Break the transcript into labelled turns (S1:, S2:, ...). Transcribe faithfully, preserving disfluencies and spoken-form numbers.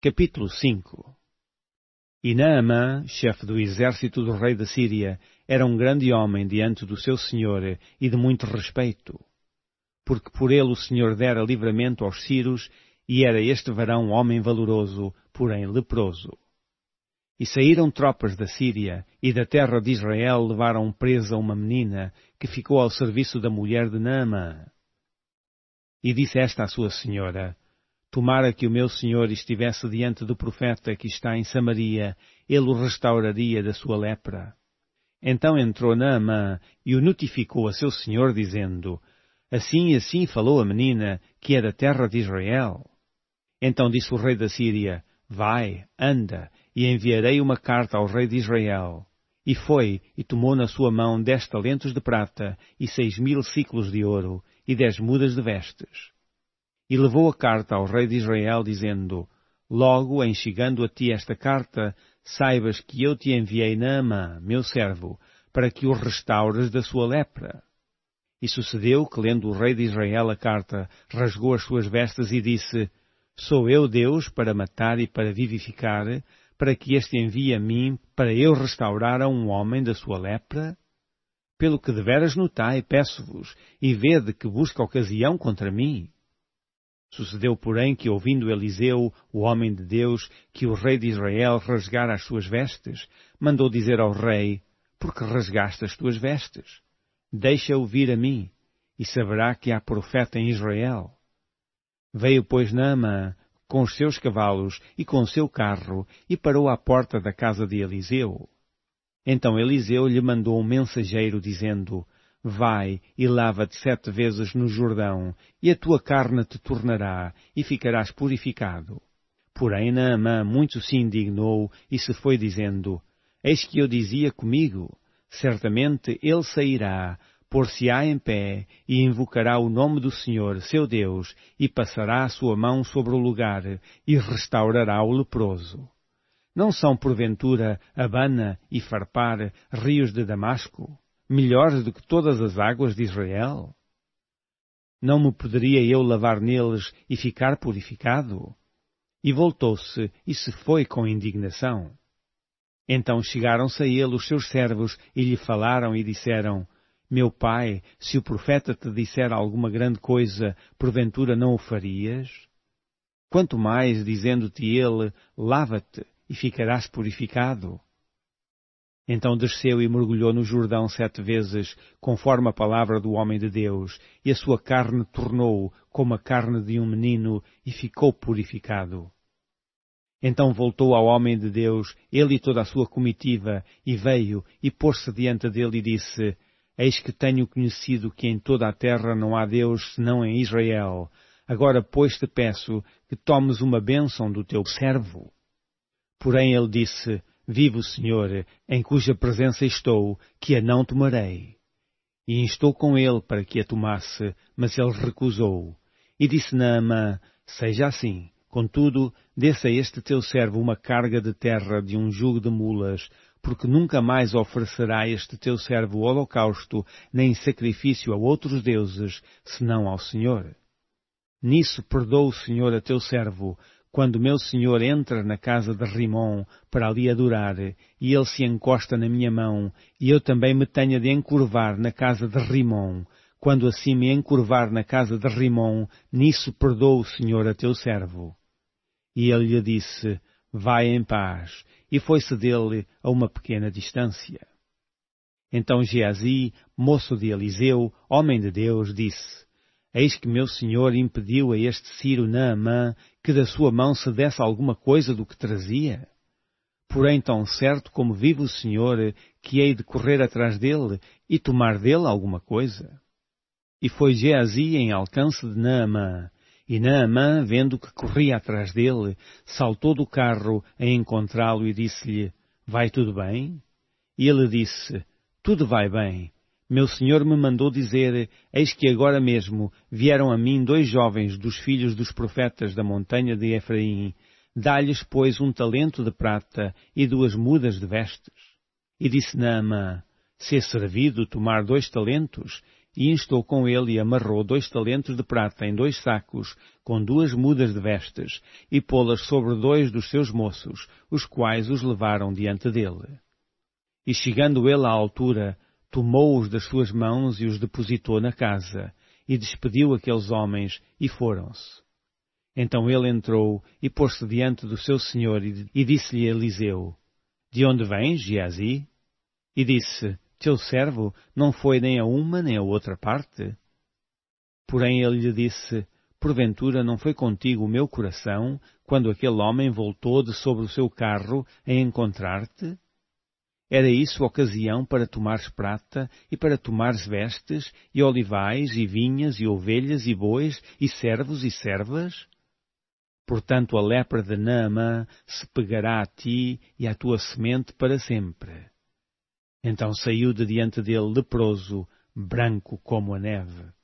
S1: Capítulo cinco. E Naamã, chefe do exército do rei da Síria, era um grande homem diante do seu senhor e de muito respeito, porque por ele o Senhor dera livramento aos sírios, e era este varão homem valoroso, porém leproso. E saíram tropas da Síria, e da terra de Israel levaram presa uma menina, que ficou ao serviço da mulher de Naamã. E disse esta à sua senhora: Tomara que o meu senhor estivesse diante do profeta que está em Samaria, ele o restauraria da sua lepra. Então entrou Naamã e o notificou a seu senhor, dizendo: Assim e assim falou a menina, que é da terra de Israel. Então disse o rei da Síria: Vai, anda, e enviarei uma carta ao rei de Israel. E foi, e tomou na sua mão dez talentos de prata, e seis mil ciclos de ouro, e dez mudas de vestes. E levou a carta ao rei de Israel, dizendo: Logo, em chegando a ti esta carta, saibas que eu te enviei Naamã, meu servo, para que o restaures da sua lepra. E sucedeu que, lendo o rei de Israel a carta, rasgou as suas vestes e disse: Sou eu Deus para matar e para vivificar, para que este envie a mim, para eu restaurar a um homem da sua lepra? Pelo que deveras notai, peço-vos, e vede que busca ocasião contra mim. Sucedeu, porém, que, ouvindo Eliseu, o homem de Deus, que o rei de Israel rasgara as suas vestes, mandou dizer ao rei: Por que rasgaste as tuas vestes? Deixa-o vir a mim, e saberá que há profeta em Israel. Veio, pois, Naamã, com os seus cavalos e com o seu carro, e parou à porta da casa de Eliseu. Então Eliseu lhe mandou um mensageiro, dizendo: Vai e lava-te sete vezes no Jordão, e a tua carne te tornará, e ficarás purificado. Porém Naamã muito se indignou, e se foi dizendo: Eis que eu dizia comigo: Certamente ele sairá, pôr-se-á em pé, e invocará o nome do Senhor, seu Deus, e passará a sua mão sobre o lugar, e restaurará o leproso. Não são, porventura, Abana e Farpar, rios de Damasco, melhores do que todas as águas de Israel? Não me poderia eu lavar neles e ficar purificado? E voltou-se e se foi com indignação. Então chegaram-se a ele os seus servos e lhe falaram e disseram: Meu pai, se o profeta te disser alguma grande coisa, porventura não o farias? Quanto mais, dizendo-te ele: Lava-te e ficarás purificado. Então desceu e mergulhou no Jordão sete vezes, conforme a palavra do homem de Deus, e a sua carne tornou como a carne de um menino, e ficou purificado. Então voltou ao homem de Deus, ele e toda a sua comitiva, e veio, e pôs-se diante dele e disse: Eis que tenho conhecido que em toda a terra não há Deus senão em Israel. Agora, pois, te peço que tomes uma bênção do teu servo. Porém ele disse: Vive o Senhor, em cuja presença estou, que a não tomarei. E instou com ele para que a tomasse, mas ele recusou. E disse Naamã: Seja assim, contudo, desça a este teu servo uma carga de terra de um jugo de mulas, porque nunca mais oferecerá este teu servo holocausto, nem sacrifício a outros deuses, senão ao Senhor. Nisso perdoa o Senhor a teu servo, quando meu senhor entra na casa de Rimom para ali adorar, e ele se encosta na minha mão, e eu também me tenha de encurvar na casa de Rimom, quando assim me encurvar na casa de Rimom, nisso perdoa o Senhor a teu servo. E ele lhe disse: Vai em paz, e foi-se dele a uma pequena distância. Então Geazi, moço de Eliseu, homem de Deus, disse: Eis que meu senhor impediu a este Ciro Naamã que da sua mão se desse alguma coisa do que trazia. Porém, tão certo como vive o Senhor, que hei de correr atrás dele e tomar dele alguma coisa. E foi Geazi em alcance de Naamã, e Naamã, vendo que corria atrás dele, saltou do carro a encontrá-lo e disse-lhe: Vai tudo bem? E ele disse: Tudo vai bem. Meu senhor me mandou dizer: Eis que agora mesmo vieram a mim dois jovens dos filhos dos profetas da montanha de Efraim. Dá-lhes, pois, um talento de prata e duas mudas de vestes. E disse Naamã: Se é servido tomar dois talentos, e instou com ele e amarrou dois talentos de prata em dois sacos, com duas mudas de vestes, e pô-las sobre dois dos seus moços, os quais os levaram diante dele. E chegando ele à altura, tomou-os das suas mãos e os depositou na casa, e despediu aqueles homens, e foram-se. Então ele entrou e pôs-se diante do seu senhor, e, e disse-lhe Eliseu: De onde vens, Geazi? E disse: Teu servo não foi nem a uma nem a outra parte? Porém ele lhe disse: Porventura não foi contigo o meu coração, quando aquele homem voltou de sobre o seu carro a encontrar-te? Era isso ocasião para tomares prata, e para tomares vestes, e olivais, e vinhas, e ovelhas, e bois, e servos e servas? Portanto a lepra de Naamã se pegará a ti e à tua semente para sempre. Então saiu de diante dele leproso, branco como a neve.